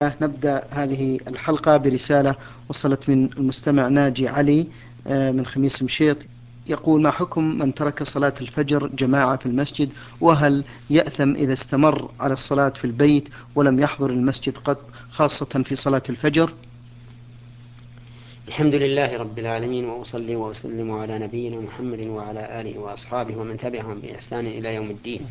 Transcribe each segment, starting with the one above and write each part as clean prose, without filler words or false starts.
نبدأ هذه الحلقة برسالة وصلت من المستمع ناجي علي من خميس مشيط، يقول: ما حكم من ترك صلاة الفجر جماعة في المسجد؟ وهل يأثم إذا استمر على الصلاة في البيت ولم يحضر المسجد قط، خاصة في صلاة الفجر؟ الحمد لله رب العالمين، وأصلي وأسلم على نبينا محمد وعلى آله وأصحابه ومن تبعهم بإحسان إلى يوم الدين.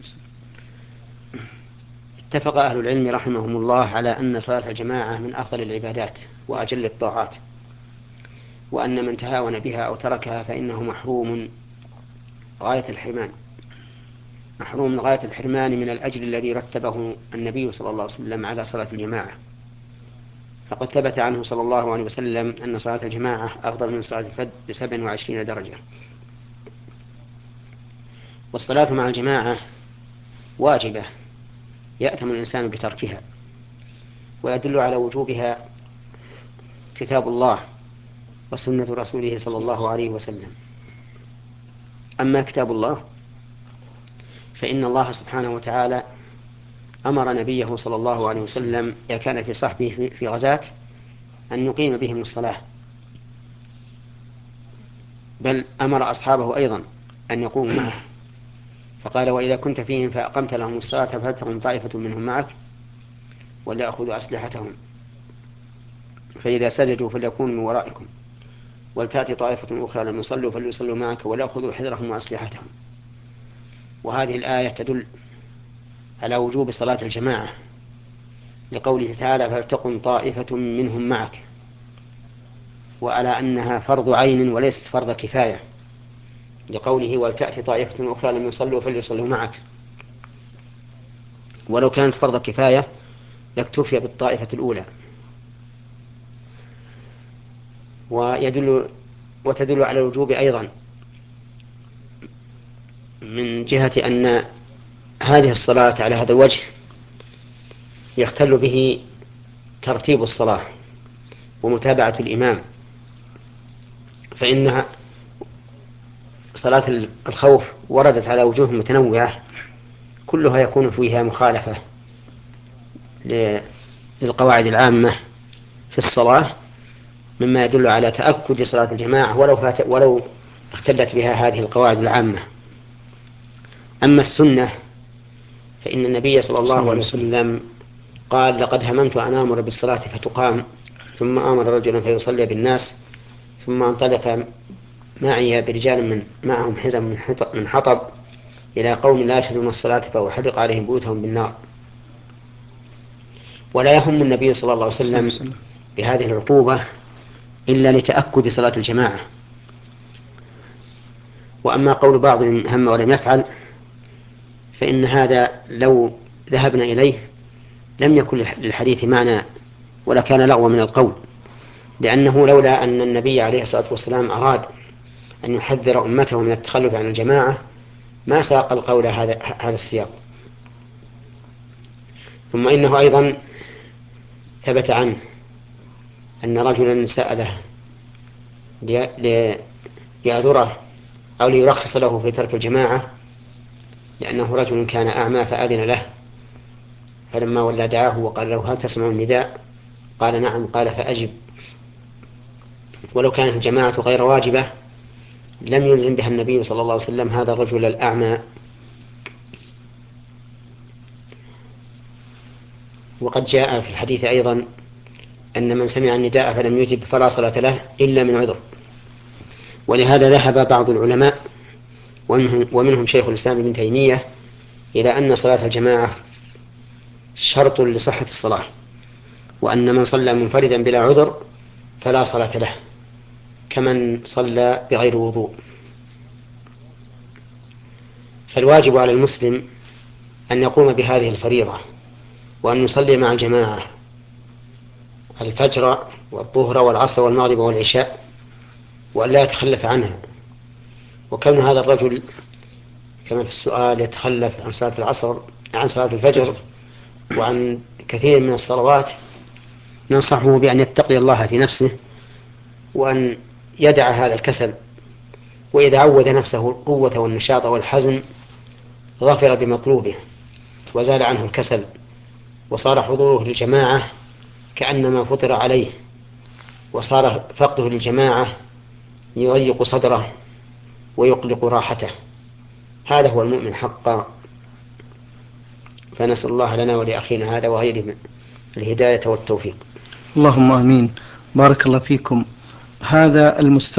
اتفق أهل العلم رحمهم الله على أن صلاة الجماعة من أفضل العبادات وأجل الطاعات، وأن من تهاون بها أو تركها فإنه محروم غاية الحرمان، محروم غاية الحرمان من الأجر الذي رتبه النبي صلى الله عليه وسلم على صلاة الجماعة. فقد ثبت عنه صلى الله عليه وسلم أن صلاة الجماعة أفضل من صلاة الفرد ب27 درجة. والصلاة مع الجماعة واجبة يأثم الإنسان بتركها، ويدل على وجوبها كتاب الله وسنة رسوله صلى الله عليه وسلم. أما كتاب الله فإن الله سبحانه وتعالى أمر نبيه صلى الله عليه وسلم إذا كان في صحبه في غزاة أن يقيم بهم الصلاة، بل أمر أصحابه أيضا أن يقوموا معه، فقال: وإذا كنت فيهم فأقمت لهم الصلاة فلتقم طائفة منهم معك وليأخذوا أسلحتهم، فإذا سجدوا فليكونوا من ورائكم، ولتأتي طائفة أخرى لم يصلوا فليصلوا معك وليأخذوا حذرهم وأسلحتهم. وهذه الآية تدل على وجوب صلاة الجماعة، لقوله تعالى: فلتقم طائفة منهم معك، وعلى أنها فرض عين وليست فرض كفاية، لقوله: ولتأتي طائفة أخرى لم يصلوا فليصلوا معك. ولو كانت فرض كفاية لاكتفي بالطائفة الأولى. وتدل على الوجوب أيضا من جهة أن هذه الصلاة على هذا الوجه يختل به ترتيب الصلاة ومتابعة الإمام، فإنها صلاة الخوف وردت على وجوه متنوعة كلها يكون فيها مخالفة للقواعد العامة في الصلاة، مما يدل على تأكد صلاة الجماعة ولو اختلت بها هذه القواعد العامة. أما السنة فإن النبي صلى الله عليه وسلم قال: لقد هممت أن آمر بالصلاة فتقام، ثم آمر رجلا فيصلي بالناس، ثم انطلق معي برجال معهم حزم من حطب إلى قوم لا يشهدون الصلاة فأحرق عليهم بيوتهم بالنار. ولا يهم النبي صلى الله عليه وسلم بهذه العقوبة إلا لتأكد صلاة الجماعة. وأما قول بعضهم هم ولم يفعل فإن هذا لو ذهبنا إليه لم يكن للحديث معنى ولا كان لغوا من القول، لأنه لولا أن النبي عليه الصلاة والسلام أراد أن يحذر أمته من التخلف عن الجماعة ما ساق القول هذا السياق. ثم إنه أيضا ثبت عنه أن رجلا سأله ليعذره أو ليرخص له في ترك الجماعة، لأنه رجل كان أعمى فأذن له، فلما ولى دعاه وقال له: هل تسمع النداء؟ قال: نعم. قال: فأجب. ولو كانت الجماعة غير واجبة لم يلزم بها النبي صلى الله عليه وسلم هذا الرجل الأعمى. وقد جاء في الحديث أيضا أن من سمع النداء فلم يجب فلا صلاة له إلا من عذر. ولهذا ذهب بعض العلماء ومنهم شيخ الإسلام ابن تيمية إلى أن صلاة الجماعة شرط لصحة الصلاة، وأن من صلى منفردا بلا عذر فلا صلاة له كمن صلى بغير وضوء. فالواجب على المسلم أن يقوم بهذه الفريضة، وأن يصلي مع الجماعة الفجر والظهر والعصر والمغرب والعشاء، وأن لا يتخلف عنها. وكون هذا الرجل كما في السؤال يتخلف عن صلاة العصر عن صلاة الفجر وعن كثير من الصلوات، ننصحه بأن يتقي الله في نفسه وأن يدع هذا الكسل، وإذا عود نفسه القوة والنشاط والحزم ظفر بمطلوبه وزال عنه الكسل، وصار حضوره للجماعة كأنما فطر عليه، وصار فقده للجماعة يضيق صدره ويقلق راحته. هذا هو المؤمن حقا. فنسأل الله لنا ولأخينا هذا وغيره الهداية والتوفيق. اللهم آمين. بارك الله فيكم. هذا المستمع